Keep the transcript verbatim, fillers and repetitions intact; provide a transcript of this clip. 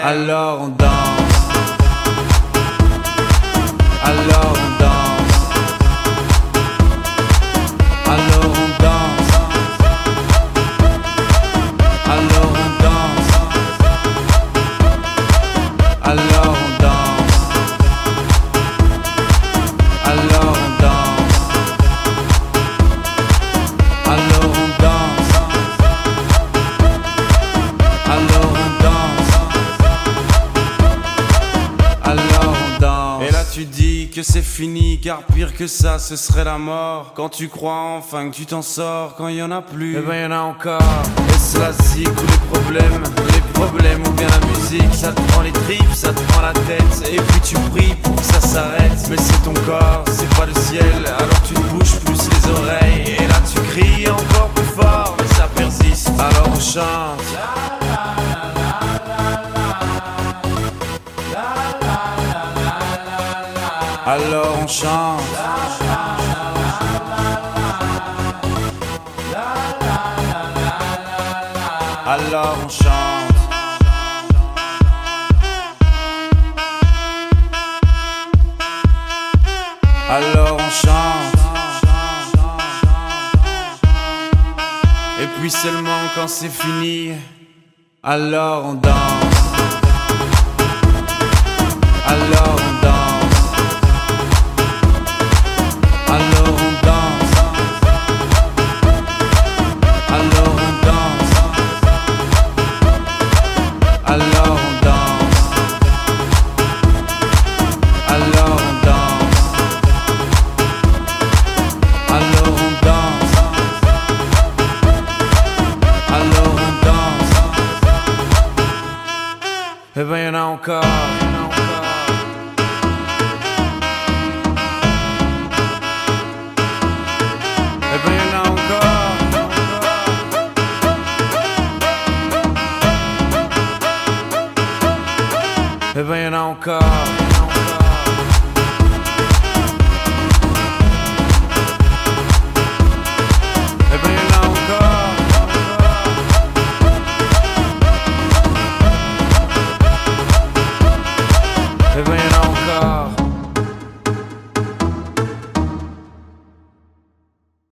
Alors on danse. Alors on danse. Alors on danse. Alors on danse. Alors on danse. Alors on danse. Alors on danse. Alors on danse. Alors on danse. Et là tu dis que c'est fini, car pire que ça ce serait la mort. Quand tu crois enfin que tu t'en sors, quand y en a plus, eh ben y en a encore. Est-ce la zik ou les problèmes? Les problèmes ou bien la musique? Ça te prend les tripes, ça te prend la tête. Et puis tu pries pour que ça s'arrête. Mais c'est ton corps, c'est pas le ciel. Alors tu te bouges plus les oreilles. Et là tu cries encore plus fort, mais ça persiste. Alors on chante. Alors on chante. Alors on chante. Alors on chante. Et puis seulement quand c'est fini, alors on danse. Alors on danse. Alors on danse. Alors on danse. Alors on danse. Alors on danse. Alors on danse. Alors on danse. Eh ben y'en a encore, y'en a encore. Eh ben y'en a encore, eh ben y'en a encore.